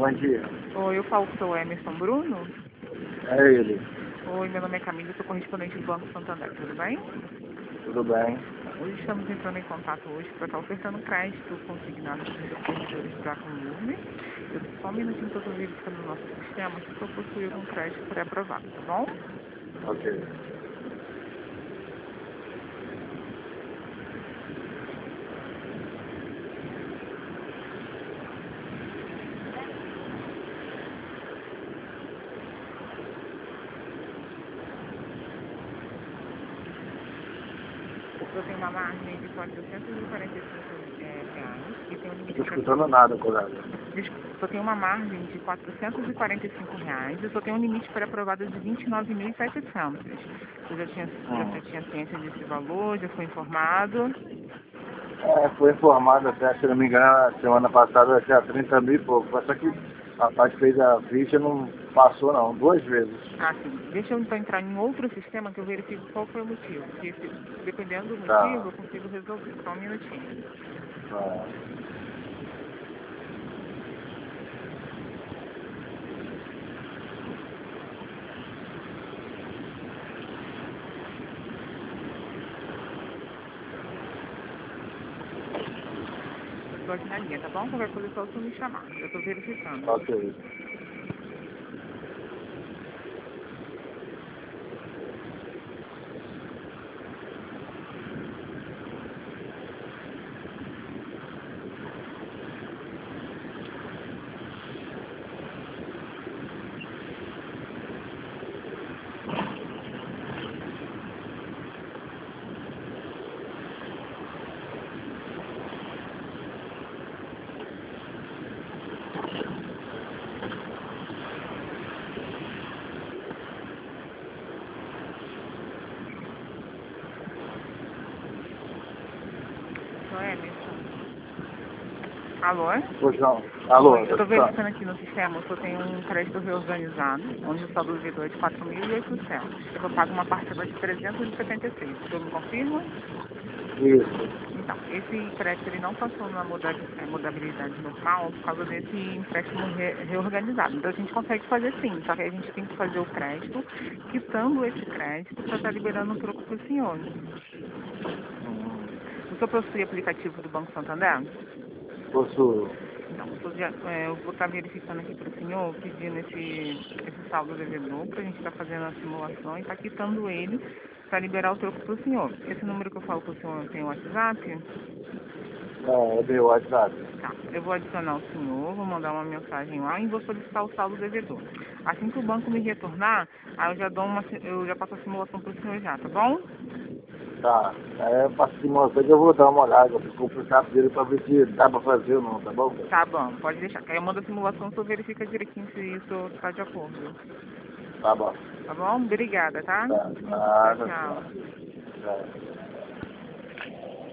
Bom dia. Oi, eu falo com o seu Emerson Bruno. É ele. Oi, meu nome é Camila, eu sou correspondente do Banco Santander, tudo bem? Tudo bem? Hoje estamos entrando em contato hoje para estar ofertando crédito consignado para os seus servidores para com Lume. Eu só um minutinho que eu estou verificando no nosso sistema se eu possui algum crédito pré-aprovado, tá bom? Ok. Eu tenho uma margem de R$ 445 reais e tenho um Não limite estou escutando nada, colega. Desculpa, eu tenho uma margem de R$ 445 reais e só tenho um limite pré-aprovado de R$ 29.700. Eu já tinha ciência desse valor, já fui informado. Foi informado até, se não me engano, semana passada até 30 mil e pouco. Mas só que a parte que fez a ficha não passou não, 2 vezes. Ah, sim. Deixa eu então entrar em outro sistema que eu verifico qual foi o motivo. Porque dependendo do Tá. motivo, eu consigo resolver. Só um minutinho. Tá. Estou aqui na linha, tá bom? Qualquer coisa é só você me chamar. Eu estou verificando. Ok. Só Emerson. Alô? Pois não. Alô, Oi, eu tá estou escutando? verificando aqui no sistema, eu só tenho um crédito reorganizado, onde o saldo devedor é de 4.800. Eu só pago uma parcela de 376. O senhor me confirma? Isso. Então, esse crédito ele não passou na modalidade normal por causa desse empréstimo reorganizado. Então a gente consegue fazer sim, só que a gente tem que fazer o crédito, quitando esse crédito para estar liberando o troco para o senhor. O senhor possui aplicativo do Banco Santander? Possuo. Então, eu vou estar verificando aqui para o senhor, pedindo esse saldo devedor, para a gente estar fazendo a simulação e estar quitando ele para liberar o troco para o senhor. Esse número que eu falo para o senhor tem o WhatsApp? É meu WhatsApp. Tá, eu vou adicionar o senhor, vou mandar uma mensagem lá e vou solicitar o saldo devedor. Assim que o banco me retornar, aí eu já passo a simulação para o senhor já, tá bom? Tá. Pra simulação eu vou dar uma olhada, eu vou complicado dele pra ver se dá pra fazer ou não, tá bom? Tá bom, pode deixar. Aí eu mando a simulação, o senhor verifica direitinho se isso está de acordo. Tá bom. Tá bom? Obrigada, tá? Tá. Tchau, Nada, tchau. tá.